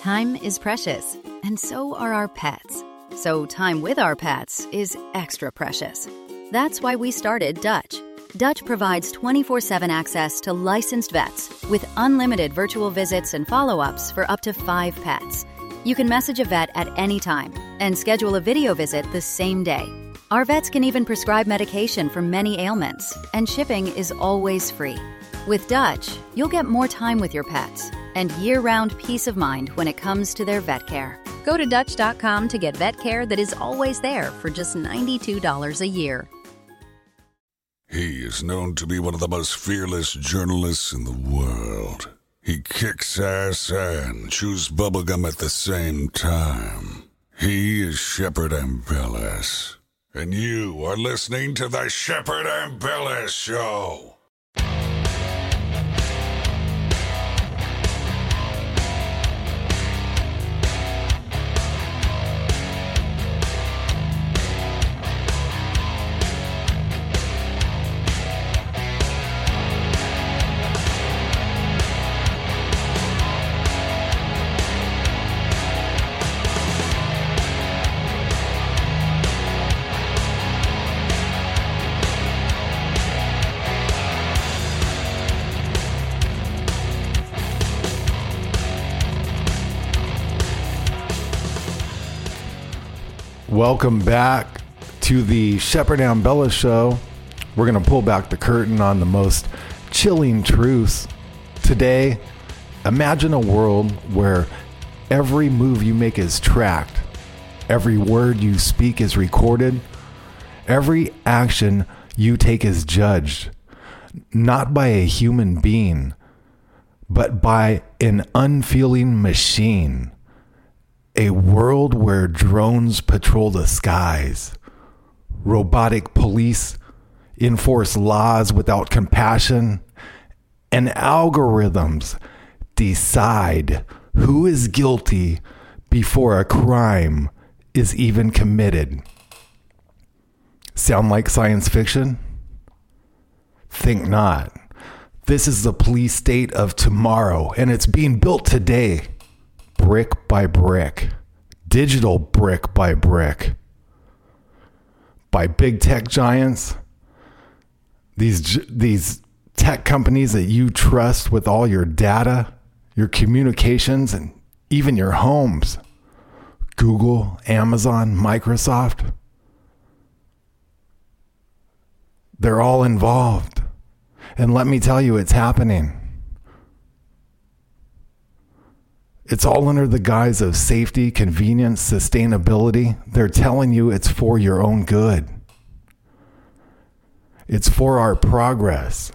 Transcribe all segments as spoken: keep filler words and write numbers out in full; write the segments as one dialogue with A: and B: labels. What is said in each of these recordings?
A: Time is precious, and so are our pets. So time with our pets is extra precious. That's why we started Dutch. Dutch provides twenty-four seven access to licensed vets with unlimited virtual visits and follow-ups for up to five pets. You can message a vet at any time and schedule a video visit the same day. Our vets can even prescribe medication for many ailments, and shipping is always free. With Dutch, you'll get more time with your pets and year-round peace of mind when it comes to their vet care. Go to Dutch dot com to get vet care that is always there for just ninety-two dollars a year.
B: He is known to be one of the most fearless journalists in the world. He kicks ass and chews bubblegum at the same time. He is Shepard Ambellas. And you are listening to the Shepard Ambellas Show.
C: Welcome back to the Shepard Ambellas Show. We're going to pull back the curtain on the most chilling truths. Today, imagine a world where every move you make is tracked, every word you speak is recorded, every action you take is judged, not by a human being, but by an unfeeling machine. A world where drones patrol the skies, robotic police enforce laws without compassion, and algorithms decide who is guilty before a crime is even committed. Sound like science fiction? Think not. This is the police state of tomorrow, and it's being built today. Brick by brick, digital brick by brick, by big tech giants, these these tech companies that you trust with all your data, your communications, and even your homes. Google, Amazon, Microsoft, they're all involved. And let me tell you, it's happening. It's all under the guise of safety, convenience, sustainability. They're telling you it's for your own good. It's for our progress.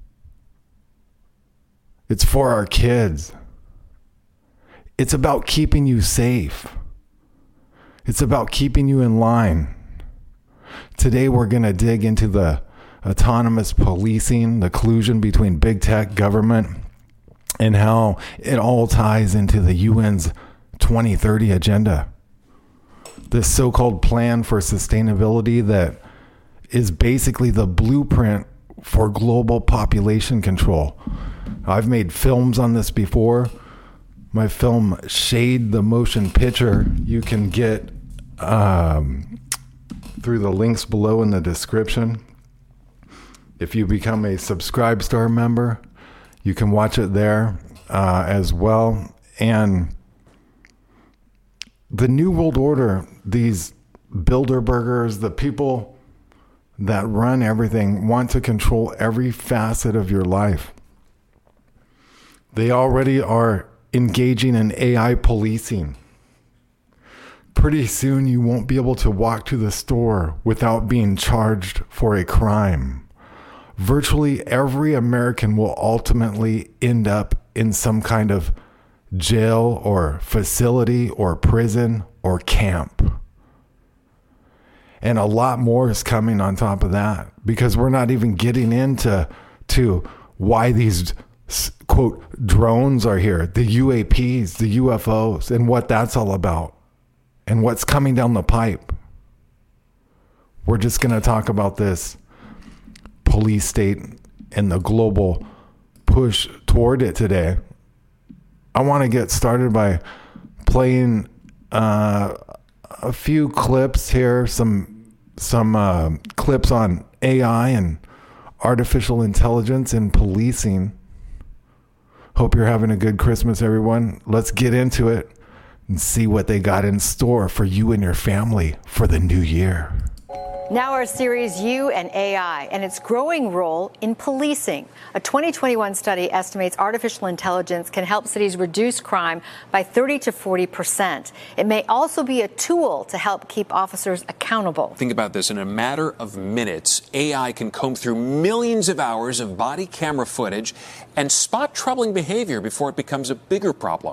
C: It's for our kids. It's about keeping you safe. It's about keeping you in line. Today we're going to dig into the autonomous policing, the collusion between big tech, government, and how it all ties into the U N's twenty thirty agenda. This so-called plan for sustainability that is basically the blueprint for global population control. I've made films on this before. My film, Shade the Motion Picture, you can get um, through the links below in the description. If you become a Subscribe Star member, you can watch it there uh, as well. And the New World Order, these Bilderbergers, the people that run everything, want to control every facet of your life. They already are engaging in A I policing. Pretty soon you won't be able to walk to the store without being charged for a crime. Virtually every American will ultimately end up in some kind of jail or facility or prison or camp. And a lot more is coming on top of that, because we're not even getting into to why these, quote, drones are here, the U A Ps, the U F Os, and what that's all about, and what's coming down the pipe. We're just going to talk about this police state and the global push toward it today. I want to get started by playing uh, a few clips here, some some uh, clips on A I and artificial intelligence in policing. Hope you're having a good Christmas, everyone. Let's get into it and see what they got in store for you and your family for the new year.
D: Now our series, You and A I, and its growing role in policing. A twenty twenty-one study estimates artificial intelligence can help cities reduce crime by thirty to forty percent. It may also be a tool to help keep officers accountable.
E: Think about this. In a matter of minutes, A I can comb through millions of hours of body camera footage and spot troubling behavior before it becomes a bigger problem.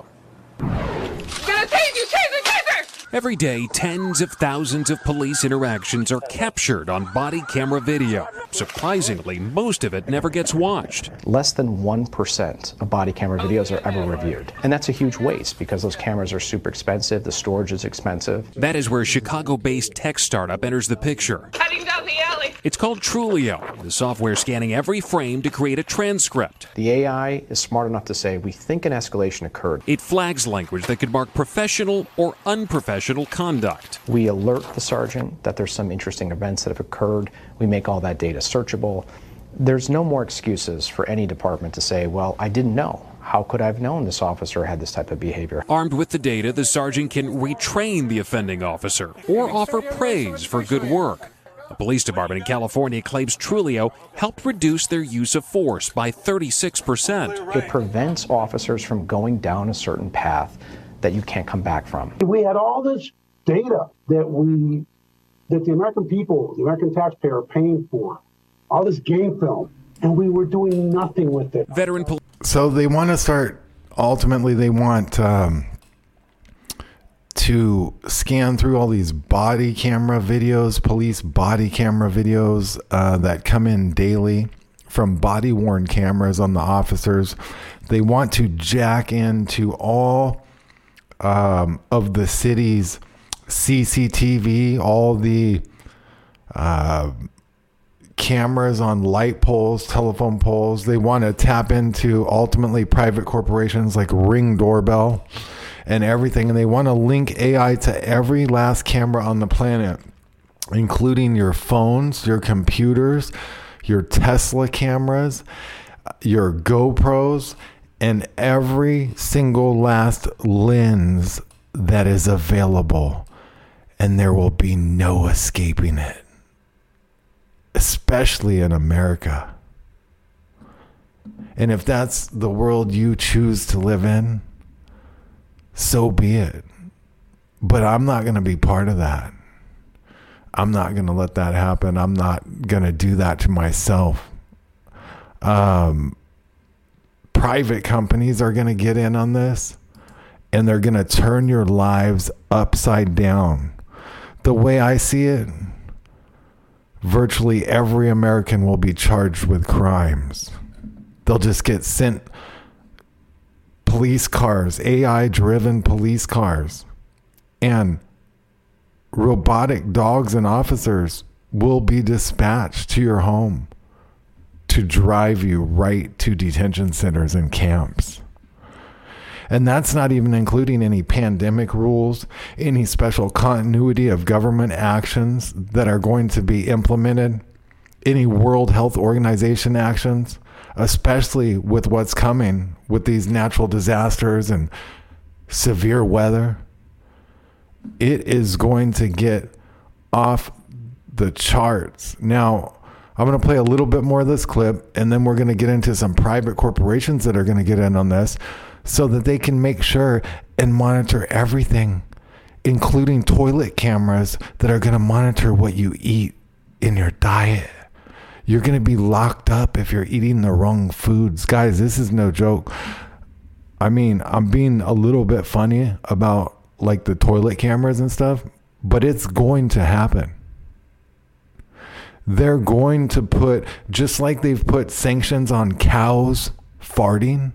E: Every day, tens of thousands of police interactions are captured on body camera video. Surprisingly, most of it never gets watched.
F: Less than one percent of body camera videos are ever reviewed. And that's a huge waste because those cameras are super expensive, the storage is expensive.
E: That is where Chicago-based tech startup enters the picture.
G: Cutting down the alley.
E: It's called Trulio, the software scanning every frame to create a transcript.
F: The A I is smart enough to say, we think an escalation occurred.
E: It flags language that could mark professional or unprofessional conduct.
F: We alert the sergeant that there's some interesting events that have occurred. We make all that data searchable. There's no more excuses for any department to say, well, I didn't know. How could I have known this officer had this type of behavior?
E: Armed with the data, the sergeant can retrain the offending officer or offer praise for good work. A police department in California claims Trulio helped reduce their use of force by thirty-six percent.
F: It prevents officers from going down a certain path that you can't come back from.
H: We had all this data that we, that the American people, the American taxpayer are paying for, all this game film, and we were doing nothing with it.
E: Veteran police.
C: So they want to start, ultimately they want um, to scan through all these body camera videos, police body camera videos uh, that come in daily from body worn cameras on the officers. They want to jack into all Um, of the city's C C T V, all the uh, cameras on light poles, telephone poles. They want to tap into ultimately private corporations like Ring Doorbell and everything. And they want to link A I to every last camera on the planet, including your phones, your computers, your Tesla cameras, your GoPros, and every single last lens that is available, and there will be no escaping it, especially in America. And if that's the world you choose to live in, so be it. But I'm not going to be part of that. I'm not going to let that happen. I'm not going to do that to myself. Um, Private companies are going to get in on this, and they're going to turn your lives upside down. The way I see it, virtually every American will be charged with crimes. They'll just get sent police cars, A I-driven police cars, and robotic dogs and officers will be dispatched to your home to drive you right to detention centers and camps. And that's not even including any pandemic rules, any special continuity of government actions that are going to be implemented, any World Health Organization actions, especially with what's coming with these natural disasters and severe weather. It is going to get off the charts. Now, I'm going to play a little bit more of this clip, and then we're going to get into some private corporations that are going to get in on this so that they can make sure and monitor everything, including toilet cameras that are going to monitor what you eat in your diet. You're going to be locked up if you're eating the wrong foods. Guys, this is no joke. I mean, I'm being a little bit funny about like the toilet cameras and stuff, but it's going to happen. They're going to put, just like they've put sanctions on cows farting,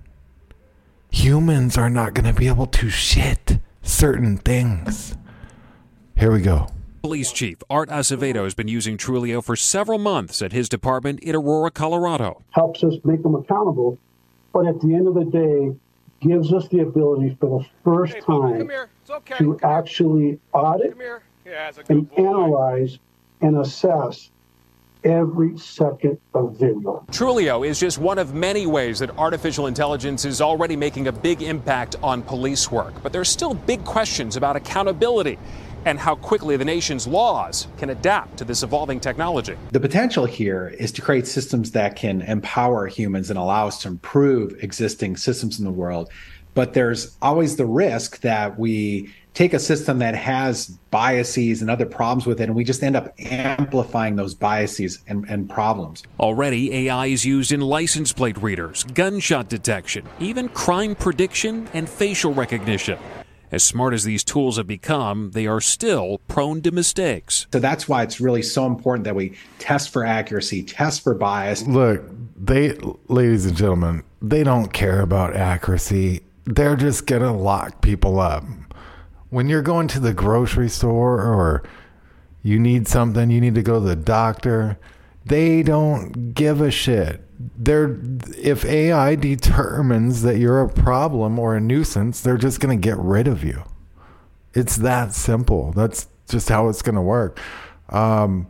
C: humans are not going to be able to shit certain things. Here we go.
E: Police Chief Art Acevedo has been using Trulio for several months at his department in Aurora, Colorado.
H: Helps us make them accountable, but at the end of the day, gives us the ability for the first time
G: okay.
H: to actually audit
G: yeah,
H: and analyze and assess every second of video.
E: Trulio is just one of many ways that artificial intelligence is already making a big impact on police work. But there's still big questions about accountability and how quickly the nation's laws can adapt to this evolving technology.
I: The potential here is to create systems that can empower humans and allow us to improve existing systems in the world. But there's always the risk that we take a system that has biases and other problems with it, and we just end up amplifying those biases and, and problems.
E: Already, A I is used in license plate readers, gunshot detection, even crime prediction and facial recognition. As smart as these tools have become, they are still prone to mistakes.
I: So that's why it's really so important that we test for accuracy, test for bias.
C: Look, they, ladies and gentlemen, they don't care about accuracy. They're just going to lock people up. When you're going to the grocery store or you need something, you need to go to the doctor, they don't give a shit. They're, if A I determines that you're a problem or a nuisance, they're just going to get rid of you. It's that simple. That's just how it's going to work. Um,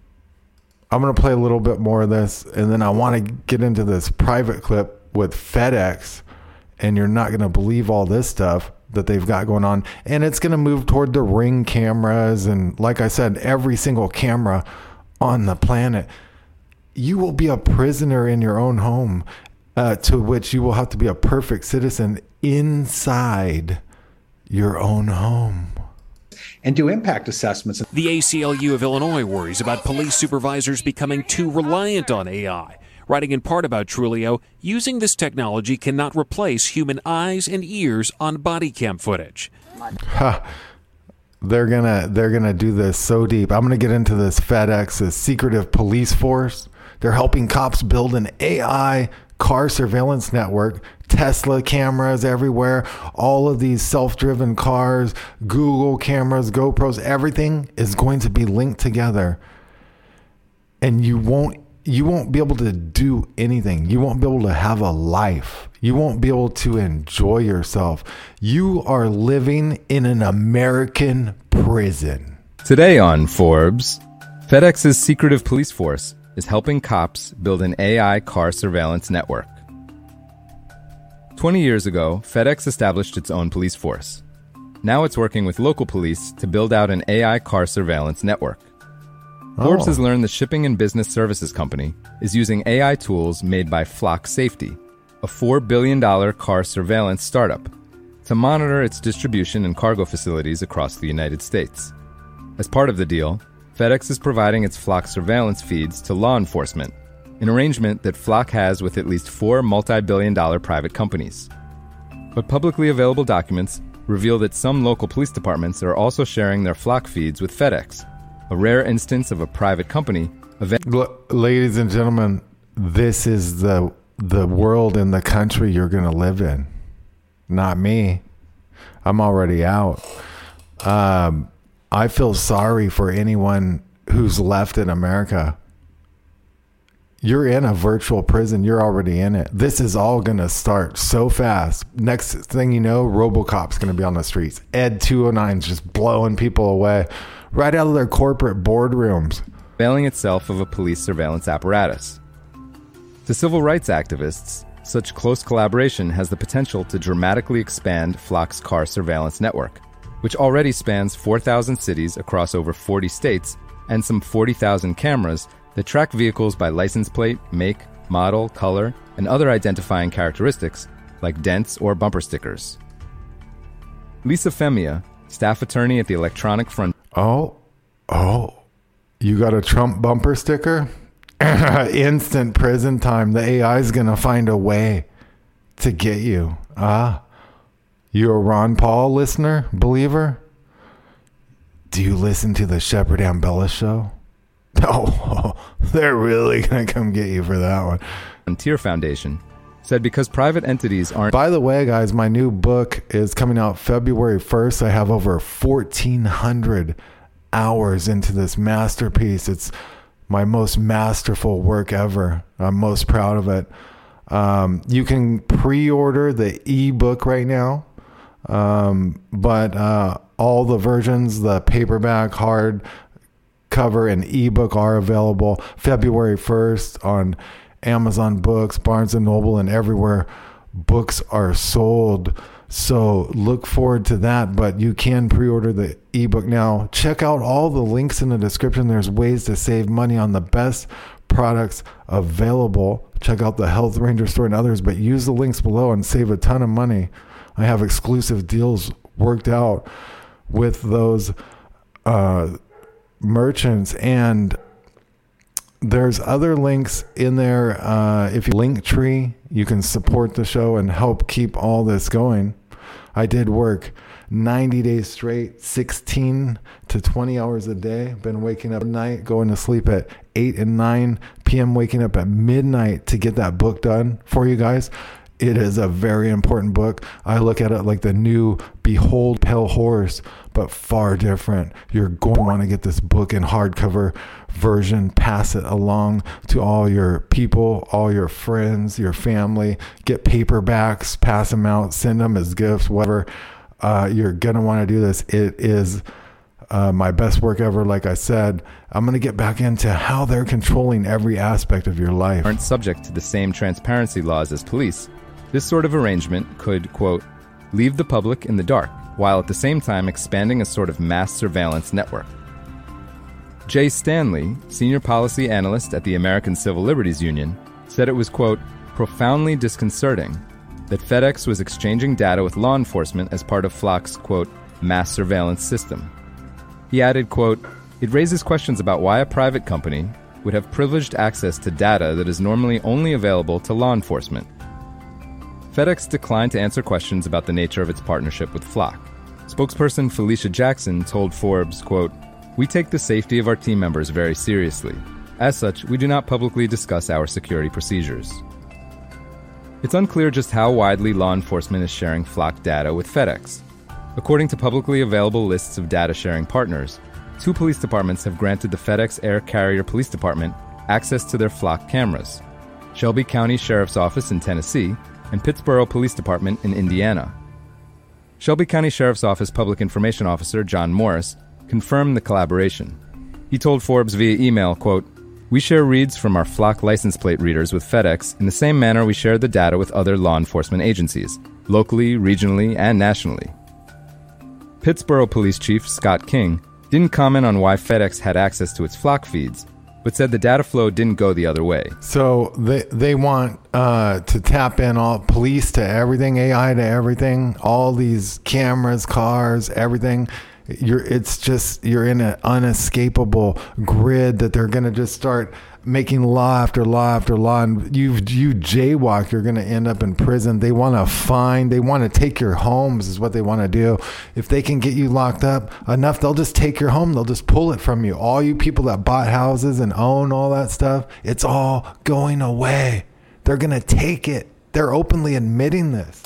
C: I'm going to play a little bit more of this, and then I want to get into this private clip with FedEx, and you're not going to believe all this stuff that they've got going on. And it's going to move toward the Ring cameras. And like I said, every single camera on the planet. You will be a prisoner in your own home, uh, to which you will have to be a perfect citizen inside your own home.
I: And do impact assessments.
E: The A C L U of Illinois worries about police supervisors becoming too reliant on A I. Writing in part about Trulio, using this technology cannot replace human eyes and ears on body cam footage.
C: Ha. They're gonna they're gonna do this so deep. I'm gonna get into this FedEx's secretive police force. They're helping cops build an A I car surveillance network, Tesla cameras everywhere, all of these self-driven cars, Google cameras, GoPros, everything is going to be linked together. And you won't you won't be able to do anything. You won't be able to have a life. You won't be able to enjoy yourself. You are living in an American prison.
J: Today on Forbes, FedEx's secretive police force is helping cops build an A I car surveillance network. Twenty years ago, FedEx established its own police force. Now it's working with local police to build out an A I car surveillance network. Oh. Forbes has learned the shipping and business services company is using A I tools made by Flock Safety, a four billion dollars car surveillance startup, to monitor its distribution and cargo facilities across the United States. As part of the deal, FedEx is providing its Flock surveillance feeds to law enforcement, an arrangement that Flock has with at least four multi-billion dollar private companies. But publicly available documents reveal that some local police departments are also sharing their Flock feeds with FedEx, a rare instance of a private company. Event-
C: L- ladies and gentlemen, this is the the world and the country you're going to live in. Not me. I'm already out. Um, I feel sorry for anyone who's left in America. You're in a virtual prison. You're already in it. This is all going to start so fast. Next thing you know, RoboCop's going to be on the streets. Ed two oh nine's just blowing people away right out of their corporate boardrooms.
J: Availing itself of a police surveillance apparatus. To civil rights activists, such close collaboration has the potential to dramatically expand Flock's car surveillance network, which already spans four thousand cities across over forty states and some forty thousand cameras that track vehicles by license plate, make, model, color, and other identifying characteristics like dents or bumper stickers. Lisa Femia, staff attorney at the Electronic Front.
C: Oh, oh, you got a Trump bumper sticker? Instant prison time. The A I is going to find a way to get you. Ah, you a Ron Paul listener, believer? Do you listen to the Shepard Ambella show? Oh, they're really going to come get you for that one.
J: Frontier Foundation said because private entities aren't...
C: By the way, guys, my new book is coming out February first. I have over fourteen hundred hours into this masterpiece. It's my most masterful work ever. I'm most proud of it. Um, you can pre-order the ebook right now. Um, but uh, all the versions, the paperback, hard cover, and ebook are available February first on Amazon Books, Barnes and Noble, and everywhere books are sold. So look forward to that, but you can pre-order the ebook now. Check out all the links in the description. There's ways to save money on the best products available. Check out the Health Ranger store and others, but use the links below and save a ton of money. I have exclusive deals worked out with those uh, merchants, and there's other links in there. Uh, if you Linktree, you can support the show and help keep all this going. I did work ninety days straight, sixteen to twenty hours a day. Been waking up at night, going to sleep at eight and nine p.m., waking up at midnight to get that book done for you guys. It is a very important book. I look at it like the new Behold Pale Horse, but far different. You're going to want to get this book in hardcover version, pass it along to all your people, all your friends, your family. Get paperbacks, pass them out, send them as gifts, whatever. Uh, you're going to want to do this. It is uh, my best work ever. Like I said, I'm going to get back into how they're controlling every aspect of your life.
J: Aren't subject to the same transparency laws as police. This sort of arrangement could, quote, leave the public in the dark, while at the same time expanding a sort of mass surveillance network. Jay Stanley, senior policy analyst at the American Civil Liberties Union, said it was, quote, profoundly disconcerting that FedEx was exchanging data with law enforcement as part of Flock's, quote, mass surveillance system. He added, quote, it raises questions about why a private company would have privileged access to data that is normally only available to law enforcement. FedEx declined to answer questions about the nature of its partnership with Flock. Spokesperson Felicia Jackson told Forbes, quote, we take the safety of our team members very seriously. As such, we do not publicly discuss our security procedures. It's unclear just how widely law enforcement is sharing Flock data with FedEx. According to publicly available lists of data sharing partners, two police departments have granted the FedEx Air Carrier Police Department access to their Flock cameras: Shelby County Sheriff's Office in Tennessee and Pittsboro Police Department in Indiana. Shelby County Sheriff's Office Public Information Officer John Morris confirmed the collaboration. He told Forbes via email, quote, we share reads from our Flock license plate readers with FedEx in the same manner we share the data with other law enforcement agencies, locally, regionally, and nationally. Pittsboro Police Chief Scott King didn't comment on why FedEx had access to its Flock feeds, but said the data flow didn't go the other way.
C: So they they want uh, to tap in all police to everything, A I to everything, all these cameras, cars, everything. You're it's just you're in an unescapable grid that they're going to just start making law after law after law, and you you jaywalk, you're going to end up in prison. They want to fine, they want to take your homes is what they want to do. If they can get you locked up enough, they'll just take your home. They'll just pull it from you. All you people that bought houses and own all that stuff, it's all going away. They're going to take it. They're openly admitting this.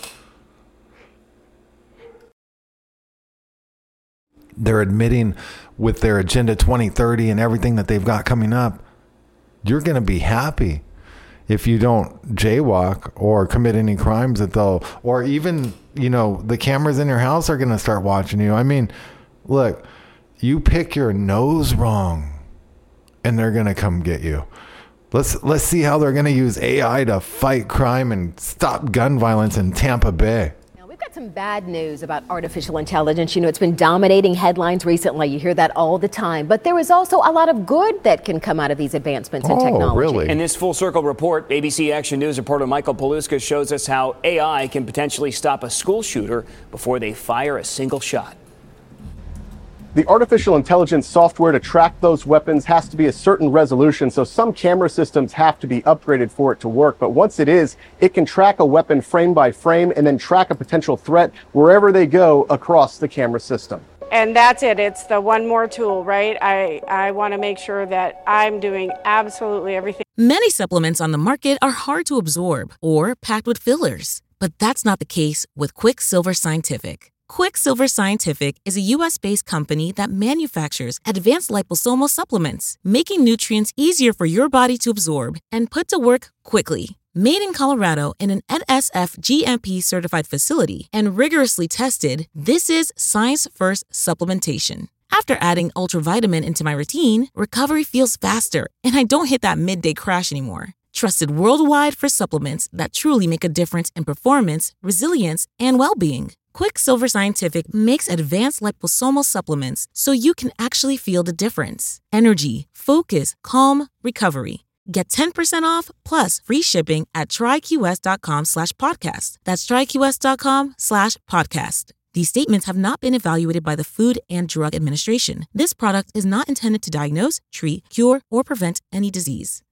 C: They're admitting with their Agenda twenty thirty and everything that they've got coming up, you're going to be happy if you don't jaywalk or commit any crimes that they'll, or even, you know, the cameras in your house are going to start watching you. I mean, look, you pick your nose wrong and they're going to come get you. Let's, let's see how they're going to use A I to fight crime and stop gun violence in Tampa Bay.
G: Got some bad news about artificial intelligence. You know, it's been dominating headlines recently. You hear that all the time. But there is also a lot of good that can come out of these advancements in
C: oh,
G: technology.
C: Really?
K: In this Full Circle report, A B C Action News reporter Michael Paluska shows us how A I can potentially stop a school shooter before they fire a single shot.
L: The artificial intelligence software to track those weapons has to be a certain resolution, so some camera systems have to be upgraded for it to work. But once it is, it can track a weapon frame by frame and then track a potential threat wherever they go across the camera system.
M: And that's it. It's the one more tool, right? I, I want to make sure that I'm doing absolutely everything.
N: Many supplements on the market are hard to absorb or packed with fillers, but that's not the case with Quicksilver Scientific. Quicksilver Scientific is a U S-based company that manufactures advanced liposomal supplements, making nutrients easier for your body to absorb and put to work quickly. Made in Colorado in an N S F G M P certified facility and rigorously tested, this is Science First supplementation. After adding Ultravitamin into my routine, recovery feels faster and I don't hit that midday crash anymore. Trusted worldwide for supplements that truly make a difference in performance, resilience, and well-being. Quicksilver Scientific makes advanced liposomal supplements so you can actually feel the difference. Energy, focus, calm, recovery. Get ten percent off plus free shipping at tryqs.com slash podcast. That's tryqs.com slash podcast. These statements have not been evaluated by the Food and Drug Administration. This product is not intended to diagnose, treat, cure, or prevent any disease.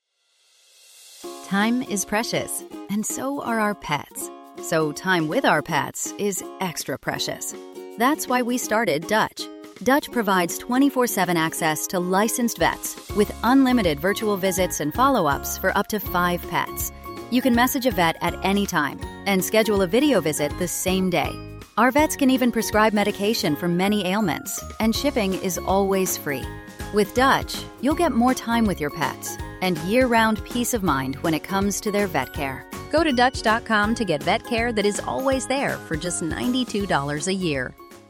A: Time is precious, and so are our pets. So time with our pets is extra precious. That's why we started Dutch. Dutch provides twenty-four seven access to licensed vets with unlimited virtual visits and follow-ups for up to five pets. You can message a vet at any time and schedule a video visit the same day. Our vets can even prescribe medication for many ailments, and shipping is always free. With Dutch, you'll get more time with your pets and year-round peace of mind when it comes to their vet care. Go to Dutch dot com to get vet care that is always there for just ninety-two dollars a year.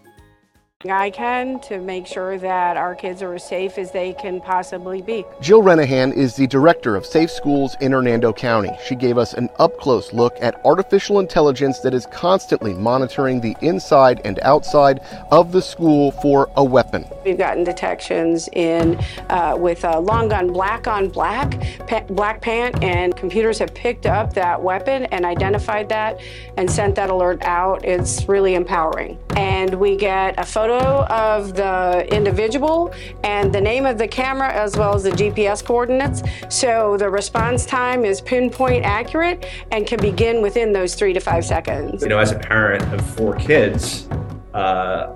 M: I can to make sure that our kids are as safe as they can possibly be.
L: Jill Renahan is the director of Safe Schools in Hernando County. She gave us an up-close look at artificial intelligence that is constantly monitoring the inside and outside of the school for a weapon.
M: We've gotten detections in uh, with a long gun, black on black, pa- black pant, and computers have picked up that weapon and identified that and sent that alert out. It's really empowering. And we get a photo of the individual and the name of the camera as well as the G P S coordinates. So the response time is pinpoint accurate and can begin within those three to five seconds.
O: You know, as a parent of four kids, uh,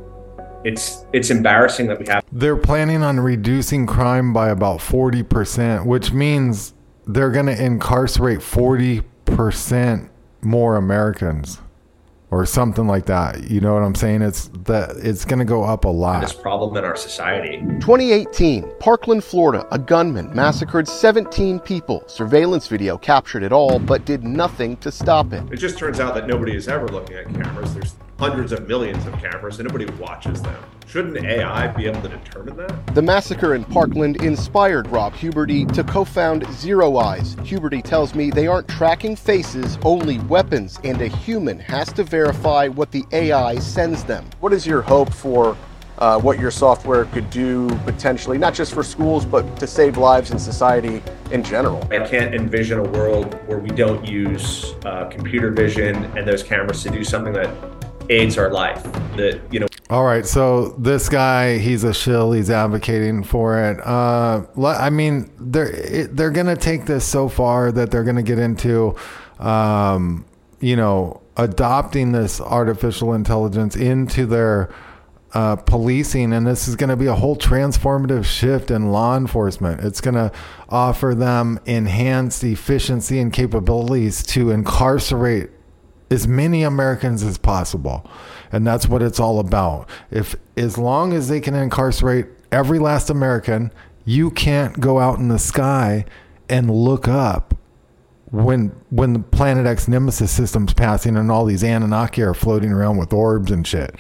O: it's it's embarrassing that we have.
C: They're planning on reducing crime by about forty percent, which means they're going to incarcerate forty percent more Americans. Or something like that. You know what I'm saying? It's that it's going to go up a lot.
O: This problem in our society.
L: twenty eighteen, Parkland, Florida, a gunman massacred seventeen people. Surveillance video captured it all, but did nothing to stop it.
P: It just turns out that nobody is ever looking at cameras. There's hundreds of millions of cameras and nobody watches them. Shouldn't A I be able to determine that?
L: The massacre in Parkland inspired Rob Huberty to co-found Zero Eyes. Huberty tells me they aren't tracking faces, only weapons, and a human has to verify what the A I sends them. What is your hope for uh, what your software could do potentially, not just for schools, but to save lives in society in general?
O: I can't envision a world where we don't use uh, computer vision and those cameras to do something that aids our life. That, you know.
C: All right, so this guy, he's a shill. He's advocating for it. Uh, I mean, they're they're gonna take this so far that they're gonna get into, um, you know, adopting this artificial intelligence into their uh, policing, and this is going to be a whole transformative shift in law enforcement. It's going to offer them enhanced efficiency and capabilities to incarcerate as many Americans as possible. And that's what it's all about. If as long as they can incarcerate every last American, you can't go out in the sky and look up when when the Planet X Nemesis system's passing and all these Anunnaki are floating around with orbs and shit.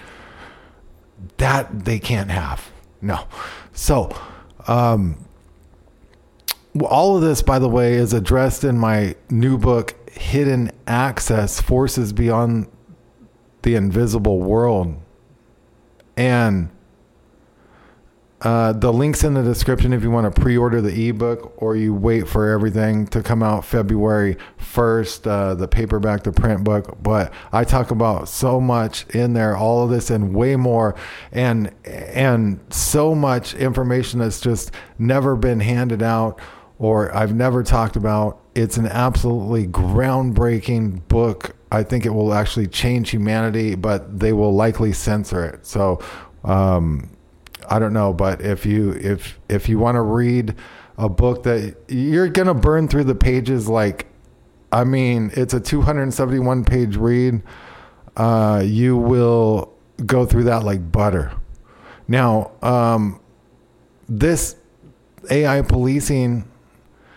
C: That they can't have. No. So, um, all of this, by the way, is addressed in my new book, Hidden Access: Forces Beyond the Invisible World. And uh, the link's in the description if you want to pre-order the ebook, or you wait for everything to come out February first, uh, the paperback, the print book. But I talk about so much in there, all of this and way more, and and so much information that's just never been handed out or I've never talked about. It's an absolutely groundbreaking book. I think it will actually change humanity, but they will likely censor it. So um, I don't know, but if you if if you want to read a book that you're gonna burn through the pages, like, I mean, it's a two hundred seventy-one page read. Uh, you will go through that like butter. Now, um, this A I policing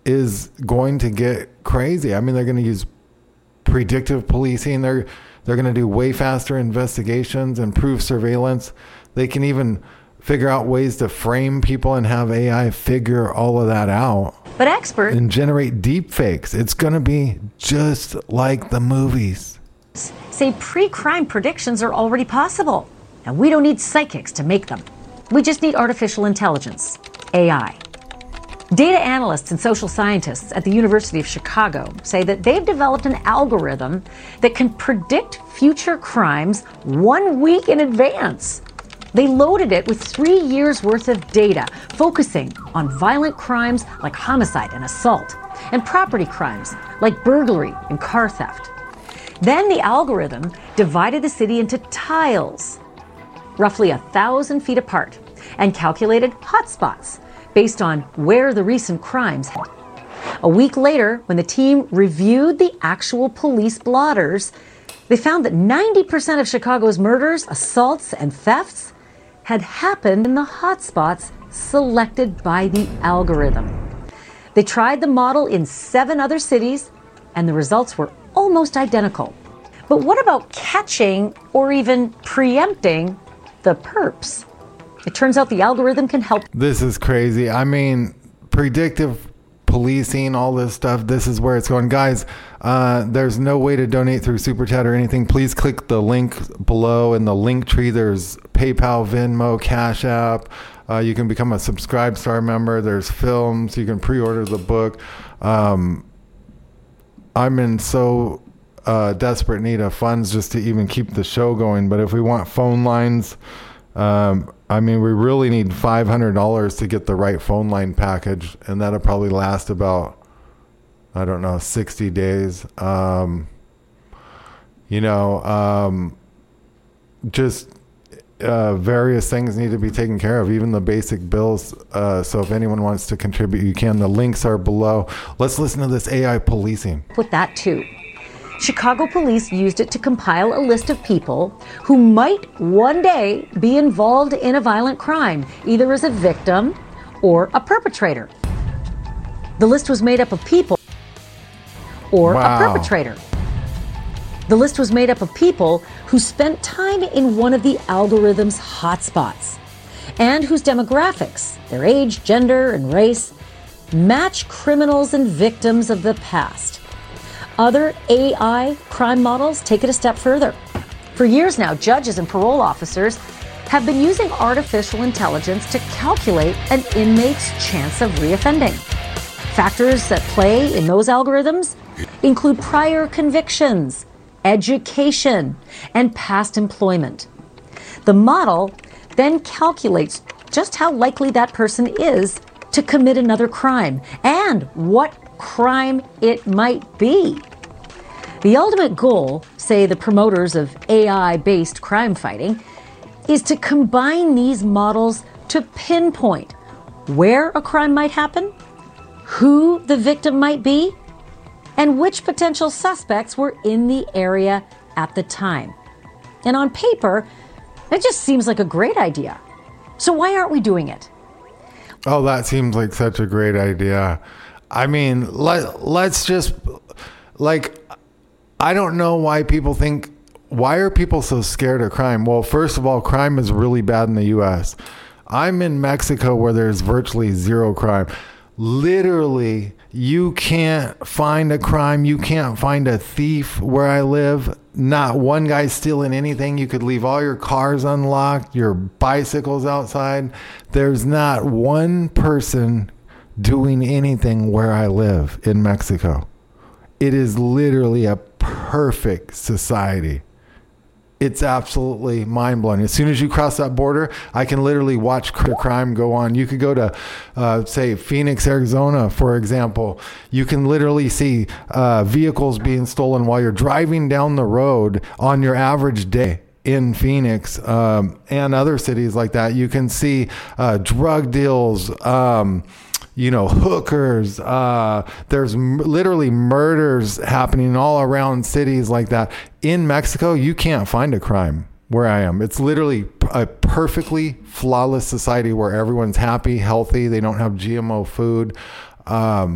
C: is going to get crazy. I mean, they're going to use predictive policing. They're they're going to do way faster investigations, improve surveillance. They can even figure out ways to frame people and have A I figure all of that out.
Q: But experts
C: and generate deep fakes. It's going to be just like the movies.
Q: Say pre-crime predictions are already possible. And we don't need psychics to make them. We just need artificial intelligence, A I. Data analysts and social scientists at the University of Chicago say that they've developed an algorithm that can predict future crimes one week in advance. They loaded it with three years worth of data, focusing on violent crimes like homicide and assault, and property crimes like burglary and car theft. Then the algorithm divided the city into tiles, roughly a thousand feet apart, and calculated hotspots based on where the recent crimes happened. A week later, when the team reviewed the actual police blotters, they found that ninety percent of Chicago's murders, assaults, and thefts had happened in the hotspots selected by the algorithm. They tried the model in seven other cities, and the results were almost identical. But what about catching or even preempting the perps? It turns out the algorithm can help.
C: This is crazy. I mean, predictive policing, all this stuff, this is where it's going. Guys, uh, there's no way to donate through Super Chat or anything. Please click the link below in the link tree. There's PayPal, Venmo, Cash App. Uh, you can become a Subscribe Star member. There's films. You can pre-order the book. Um, I'm in so uh, desperate need of funds just to even keep the show going. But if we want phone lines, um, I mean, we really need five hundred dollars to get the right phone line package. And that'll probably last about, I don't know, sixty days. Um, you know, um, just uh, various things need to be taken care of, even the basic bills. Uh, so if anyone wants to contribute, you can. The links are below. Let's listen to this A I policing.
Q: With that too. Chicago police used it to compile a list of people who might one day be involved in a violent crime, either as a victim or a perpetrator. The list was made up of people or
C: Wow.
Q: a perpetrator. The list was made up of people who spent time in one of the algorithm's hotspots and whose demographics, their age, gender, and race, match criminals and victims of the past. Other A I crime models take it a step further. For years now, judges and parole officers have been using artificial intelligence to calculate an inmate's chance of reoffending. Factors that play in those algorithms include prior convictions, education, and past employment. The model then calculates just how likely that person is to commit another crime and what crime it might be. The ultimate goal, say the promoters of A I-based crime fighting, is to combine these models to pinpoint where a crime might happen, who the victim might be, and which potential suspects were in the area at the time. And on paper, it just seems like a great idea. So why aren't we doing it?
C: Oh, that seems like such a great idea. I mean, let, let's just, like, I don't know why people think, why are people so scared of crime? Well, first of all, crime is really bad in the U S. I'm in Mexico where there's virtually zero crime. Literally, you can't find a crime. You can't find a thief where I live. Not one guy stealing anything. You could leave all your cars unlocked, your bicycles outside. There's not one person doing anything where I live in Mexico. It is literally a perfect society. It's absolutely mind-blowing. As soon as you cross that border, I can literally watch crime go on. You could go to, uh, say, Phoenix, Arizona, for example. You can literally see uh, vehicles being stolen while you're driving down the road on your average day in Phoenix um, and other cities like that. You can see uh, drug deals, um, you know, hookers. Uh, there's m- literally murders happening all around cities like that. In Mexico, you can't find a crime where I am. It's literally a perfectly flawless society where everyone's happy, healthy. They don't have G M O food. Um,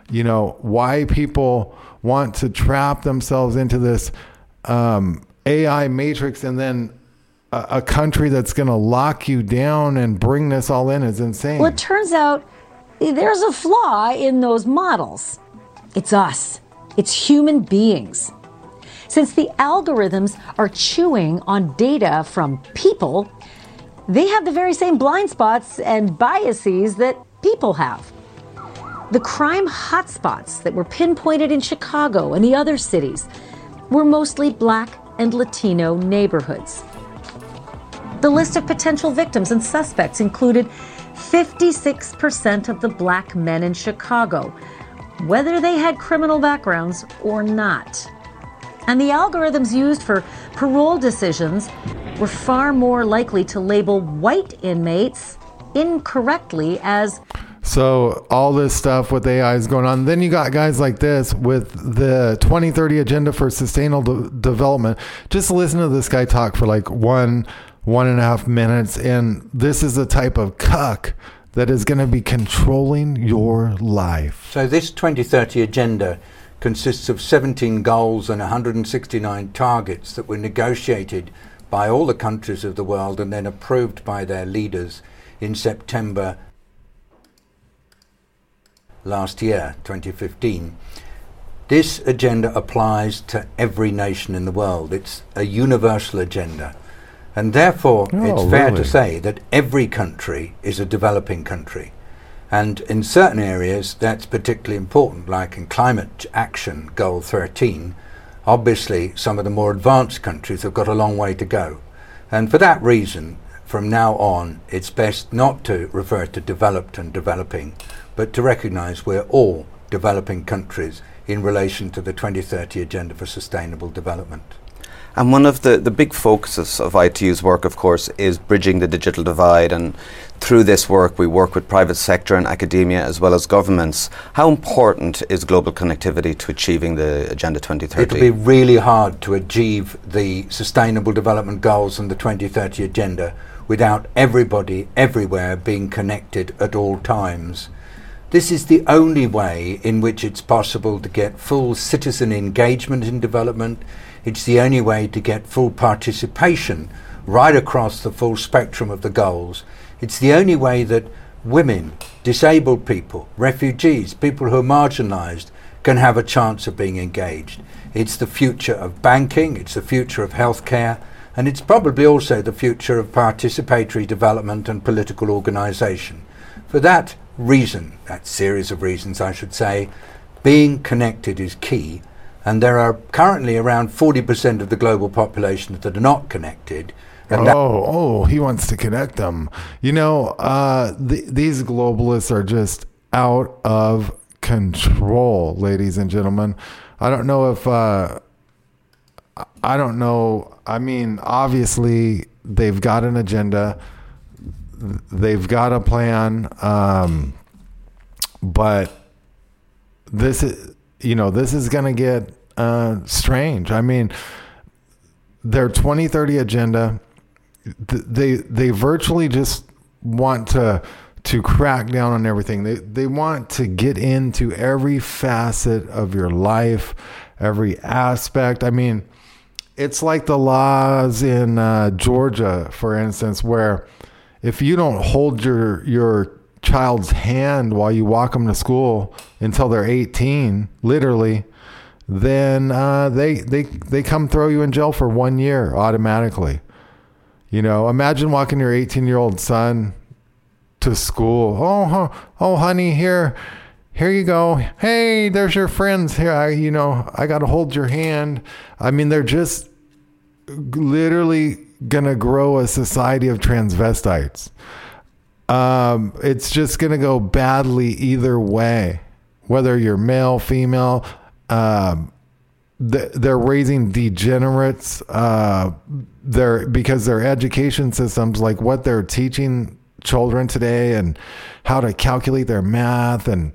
C: you know, why people want to trap themselves into this um, A I matrix, and then a, a country that's going to lock you down and bring this all in is insane.
Q: Well, it turns out there's a flaw in those models. It's us. It's human beings. Since the algorithms are chewing on data from people, they have the very same blind spots and biases that people have. The crime hotspots that were pinpointed in Chicago and the other cities were mostly Black and Latino neighborhoods. The list of potential victims and suspects included fifty-six percent of the Black men in Chicago, whether they had criminal backgrounds or not. And the algorithms used for parole decisions were far more likely to label white inmates incorrectly as...
C: So all this stuff with A I is going on. Then you got guys like this with the twenty thirty Agenda for Sustainable De- Development. Just listen to this guy talk for like one, one and a half minutes. And this is the type of cuck that is going to be controlling your life.
R: So this twenty thirty Agenda consists of seventeen goals and one hundred sixty-nine targets that were negotiated by all the countries of the world and then approved by their leaders in September last year, twenty fifteen. This agenda applies to every nation in the world. It's a universal agenda. And therefore,
C: Oh,
R: it's fair
C: really?
R: to say that every country is a developing country. And in certain areas, that's particularly important, like in climate action, Goal thirteen. Obviously, some of the more advanced countries have got a long way to go. And for that reason, from now on, it's best not to refer to developed and developing, but to recognize we're all developing countries in relation to the twenty thirty Agenda for Sustainable Development.
S: And one of the, the big focuses of I T U's work, of course, is bridging the digital divide. And through this work, we work with private sector and academia as well as governments. How important is global connectivity to achieving the Agenda twenty thirty?
R: It'll be really hard to achieve the Sustainable Development Goals and the twenty thirty Agenda without everybody everywhere being connected at all times. This is the only way in which it's possible to get full citizen engagement in development. It's the only way to get full participation right across the full spectrum of the goals. It's the only way that women, disabled people, refugees, people who are marginalized can have a chance of being engaged. It's the future of banking, it's the future of healthcare, and it's probably also the future of participatory development and political organization. For that reason, that series of reasons I should say, being connected is key. And there are currently around forty percent of the global population that are not connected. And
C: oh, oh, he wants to connect them. You know, uh, th- these globalists are just out of control, ladies and gentlemen. I don't know if, uh, I don't know. I mean, obviously, they've got an agenda. They've got a plan. Um, but this is, you know, this is going to get uh, strange. I mean, their twenty thirty agenda, th- they they virtually just want to to crack down on everything. They they want to get into every facet of your life, every aspect. I mean, it's like the laws in uh, Georgia, for instance, where if you don't hold your your child's hand while you walk them to school until they're eighteen, literally, then uh, they they they come throw you in jail for one year automatically. You know, imagine walking your eighteen-year-old son to school. Oh, huh, oh, honey, here, here you go. Hey, there's your friends here. I, you know, I got to hold your hand. I mean, they're just literally gonna grow a society of transvestites. Um, it's just going to go badly either way, whether you're male, female. Um, th- they're raising degenerates. Uh, they're because their education systems, like what they're teaching children today, and how to calculate their math, and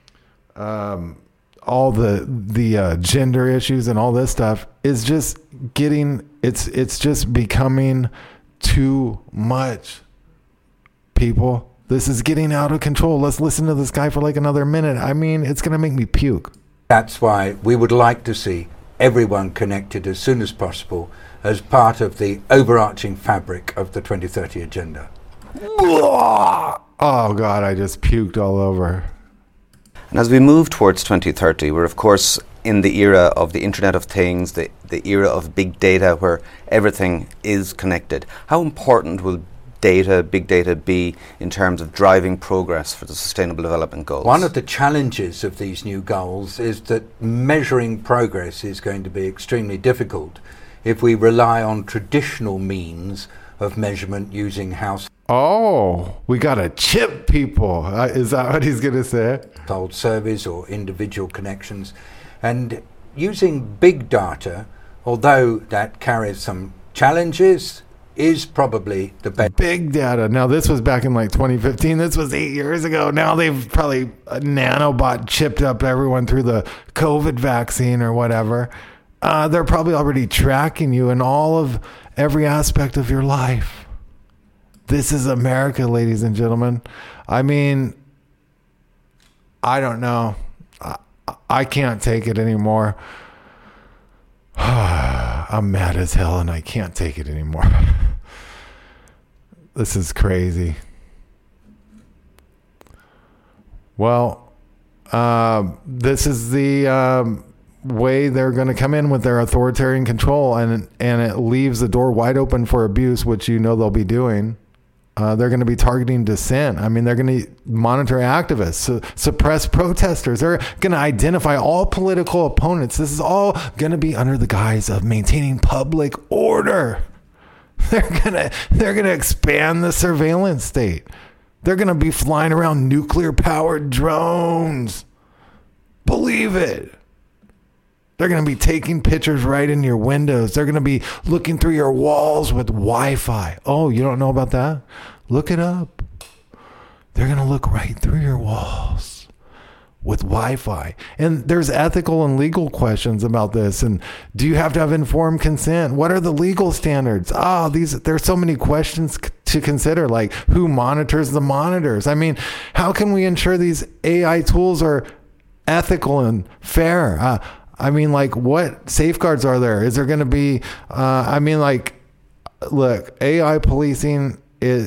C: um, all the the uh, gender issues and all this stuff is just getting. It's it's just becoming too much. People, This is getting out of control. Let's listen to this guy for like another minute. I mean, it's going to make me puke.
R: That's why we would like to see everyone connected as soon as possible as part of the overarching fabric of the twenty thirty agenda.
C: Oh, God, I just puked all over.
S: And as we move towards twenty thirty, we're, of course, in the era of the Internet of Things, the, the era of big data where everything is connected. How important will data, big data be in terms of driving progress for the Sustainable Development Goals?
R: One of the challenges of these new goals is that measuring progress is going to be extremely difficult if we rely on traditional means of measurement using house.
C: Oh, we got to chip people. Uh, is that what he's going to say?
R: Household surveys or individual connections. And using big data, although that carries some challenges, is probably the best.
C: Big data. Now, this was back in like twenty fifteen. This was eight years ago. Now they've probably uh, nanobot chipped up everyone through the COVID vaccine or whatever. Uh, they're probably already tracking you in all of every aspect of your life. This is America, ladies and gentlemen. I mean, I don't know. I, I can't take it anymore. I'm mad as hell and I can't take it anymore. This is crazy. Well, uh, this is the um, way they're going to come in with their authoritarian control, and and it leaves the door wide open for abuse, which you know they'll be doing. Uh, they're going to be targeting dissent. I mean, they're going to monitor activists, su- suppress protesters. They're going to identify all political opponents. This is all going to be under the guise of maintaining public order. They're going to they're going to expand the surveillance state. They're going to be flying around nuclear-powered drones. Believe it. They're going to be taking pictures right in your windows. They're going to be looking through your walls with Wi-Fi. Oh, you don't know about that? Look it up. They're going to look right through your walls with Wi-Fi. And there's ethical and legal questions about this. And do you have to have informed consent? What are the legal standards? Ah, oh, these there's so many questions to consider, like who monitors the monitors? I mean, how can we ensure these A I tools are ethical and fair? Uh, I mean, like, what safeguards are there? Is there going to be, uh, I mean, like, look, A I policing is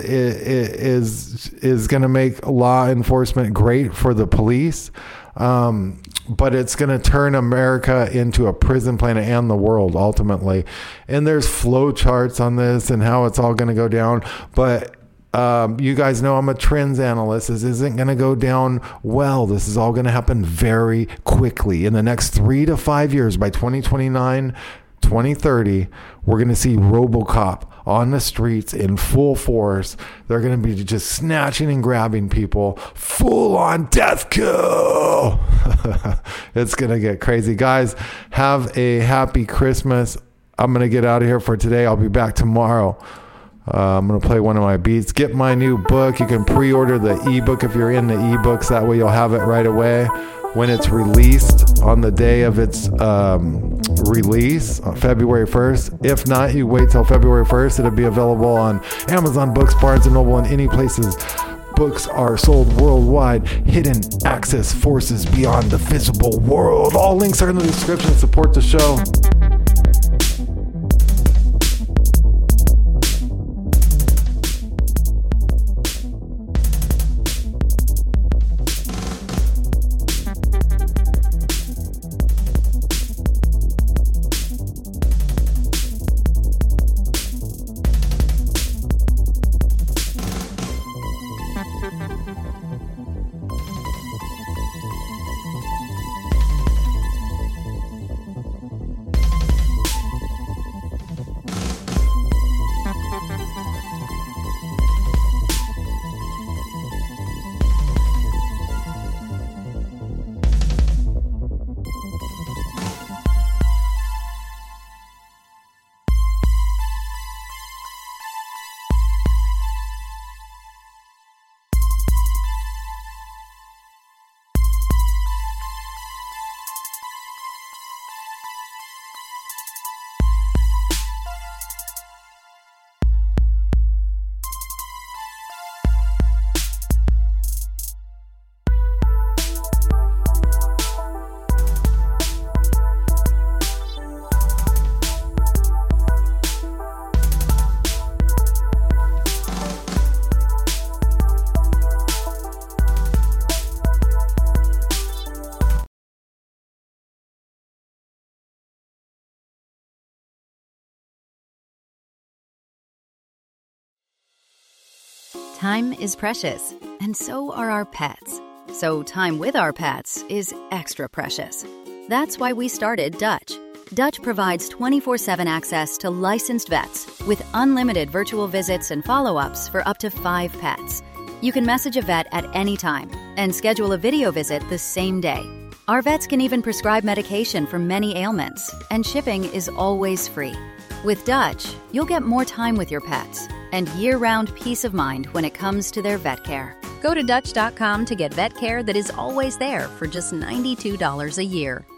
C: is, is going to make law enforcement great for the police, um, but it's going to turn America into a prison planet and the world, ultimately. And there's flow charts on this and how it's all going to go down, but Um, you guys know I'm a trends analyst. This isn't going to go down well. This is all going to happen very quickly. In the next three to five years, by twenty twenty-nine, twenty thirty, we're going to see RoboCop on the streets in full force. They're going to be just snatching and grabbing people. Full on death kill. It's going to get crazy. Guys, have a happy Christmas. I'm going to get out of here for today. I'll be back tomorrow. Uh, I'm going to play one of my beats. Get my new book. You can pre-order the ebook if you're into ebooks. That way you'll have it right away when it's released on the day of its um, release, on February first. If not, you wait till February first. It'll be available on Amazon Books, Barnes and Noble, and any places books are sold worldwide. Hidden Access Forces Beyond the Visible World. All links are in the description. Support the show.
A: Time is precious, and so are our pets. So time with our pets is extra precious. That's why we started Dutch. Dutch provides twenty-four seven access to licensed vets with unlimited virtual visits and follow-ups for up to five pets. You can message a vet at any time and schedule a video visit the same day. Our vets can even prescribe medication for many ailments, and shipping is always free. With Dutch, you'll get more time with your pets and year-round peace of mind when it comes to their vet care.
T: Go to Dutch dot com to get vet care that is always there for just ninety-two dollars a year.